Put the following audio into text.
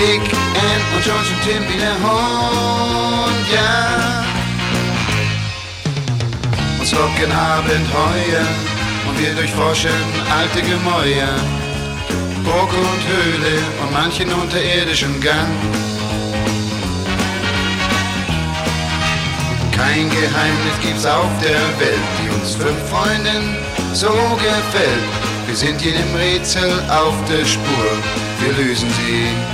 Dick, Ann und George und Tim wie der Hund, ja. Uns locken Abenteuer und wir durchforschen alte Gemäuer, Burg und Höhle und manchen unterirdischen Gang. Kein Geheimnis gibt's auf der Welt, die uns 5 Freunden so gefällt. Wir sind jedem Rätsel auf der Spur, wir lösen sie.